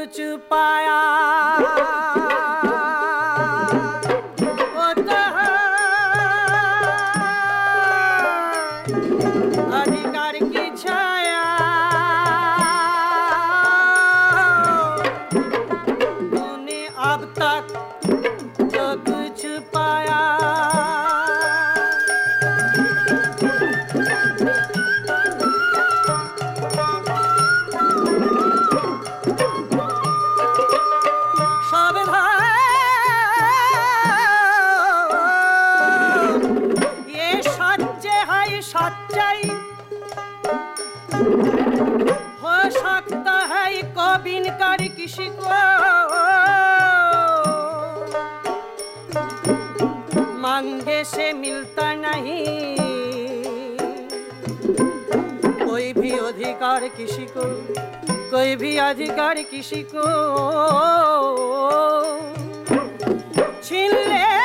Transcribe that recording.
कुछ पाया होता है अधिकार की छाया। तूने अब तक जो कुछ पाया सच्चाई हो सकता है कभी कर किसी को मांगे से मिलता नहीं कोई भी अधिकार किसी को, कोई भी अधिकार किसी को छीन ले